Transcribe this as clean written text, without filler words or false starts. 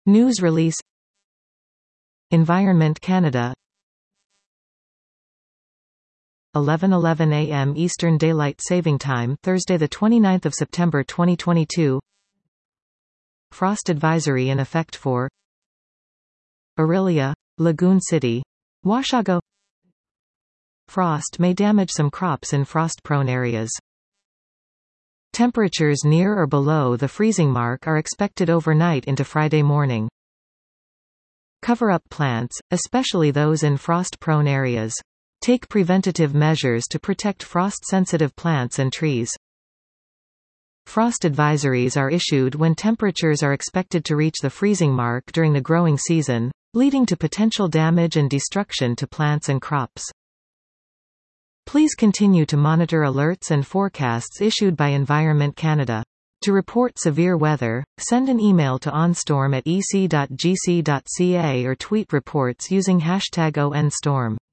News release. Environment Canada. 11:11 a.m. Eastern Daylight Saving Time, Thursday, the 29th of September 2022. Frost advisory in effect for Orillia, Lagoon City, Washago. Frost may damage some crops in frost-prone areas. Temperatures near or below the freezing mark are expected overnight into Friday morning. Cover up plants, especially those in frost-prone areas. Take preventative measures to protect frost-sensitive plants and trees. Frost advisories are issued when temperatures are expected to reach the freezing mark during the growing season, leading to potential damage and destruction to plants and crops. Please continue to monitor alerts and forecasts issued by Environment Canada. To report severe weather, send an email to onstorm@ec.gc.ca or tweet reports using #ONStorm.